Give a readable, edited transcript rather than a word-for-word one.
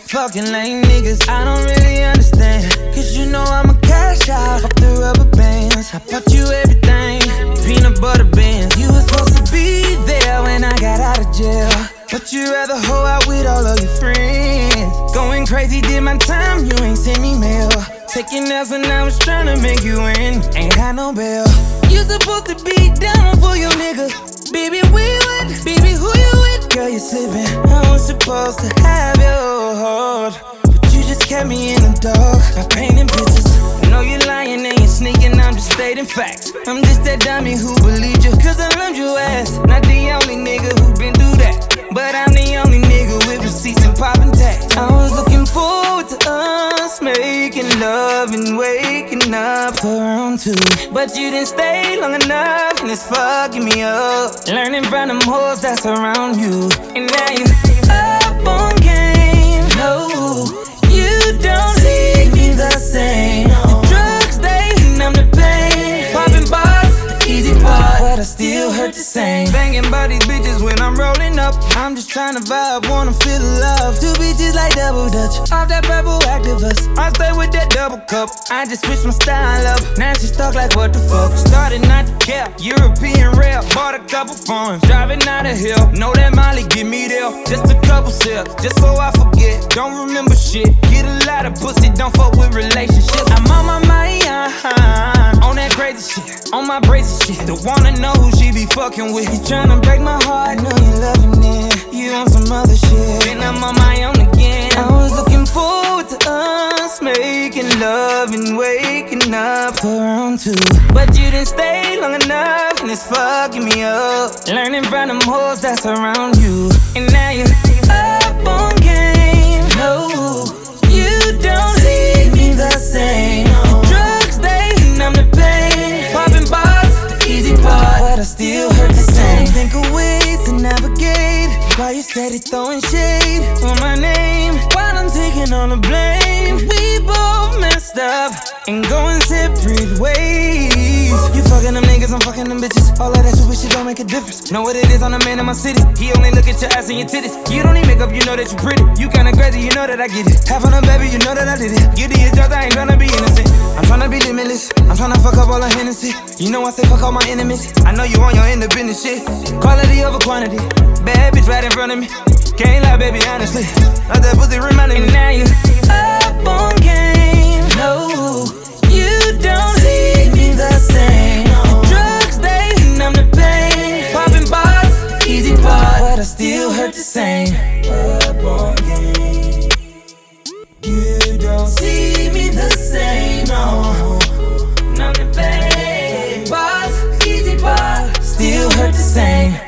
Fucking lame niggas, I don't really understand. Cause you know I'm a cash out, fuck the rubber bands. I bought you everything, peanut butter bands. You was supposed to be there when I got out of jail, but you rather hoe out with all of your friends. Going crazy, did my time, you ain't send me mail. Taking L's when I was tryna make you win, ain't had no bail. You supposed to be down for your nigga. Baby, we with, baby, who you with? Girl, you slipping, I was supposed to have your heart, but you just kept me in the dark by painting pictures. I know you're lying and you're sneaking, I'm just stating facts. I'm just that dummy who believed you, cause I loved your ass. Not the only nigga who been through that, but I'm the only nigga with receipts and popping tags. I was looking forward to us making love and waking up for round 2, but you didn't stay long enough and it's fucking me up. Learning from them hoes that's around you, and now you up on game. No, you don't see me the same. The drugs, they numb the pain. Popping bars, the easy part, but I still hurt the same. Banging by these bitches when I'm rolling up. I'm just trying to vibe, wanna feel the love. 2 bitches like double dutch, off that purple activist. I stay with that double cup, I just switched my style up. Now she stuck like what the fuck. Started not to care, European rail. Bought a couple phones, driving out of hill. Know that Molly get me there, just a couple sips, just so I forget. Don't remember shit, get a lot of pussy, don't fuck with relationships. I'm on my mind, on that crazy shit, on my brazy shit. Don't wanna know who she be fucking with. You tryna break my heart, I know you loving it. You on some other shit, and I'm on my own again. I was looking forward to us making love and waking up for round 2, but you didn't stay long enough and it's fucking me up. Learning from them hoes that's around you, and now you up on game. No, you don't see me the same. Drugs, they numb the pain. Popping bars, the easy part, but I still hurt the same. Think of ways to navigate while you steady throwing shade on my name, while I'm taking all the blame. We both messed up and going separate ways. You fucking them niggas, I'm fucking them bitches. All of that stupid shit don't make a difference. Know what it is, I'm the man in my city. He only look at your ass and your titties. You don't need makeup, you know that you pretty. You kinda crazy, you know that I get it. Half on a baby, you know that I did it. Guilty as charged, I ain't tryna be innocent. I'm tryna be limitless, I'm tryna fuck up all the Hennessy. You know I say fuck all my enemies. I know you on your independent shit. Quality over quantity, bad bitch right in front of me. Can't lie, baby, honestly. Like that pussy reminding me. And now you up on game. No, you don't see me the same. Drugs, they numb the pain. Popping bars, easy part, but I still hurt the same. Up on game. You don't see me the same. No, numb the pain. Bars, easy part, still hurt the same.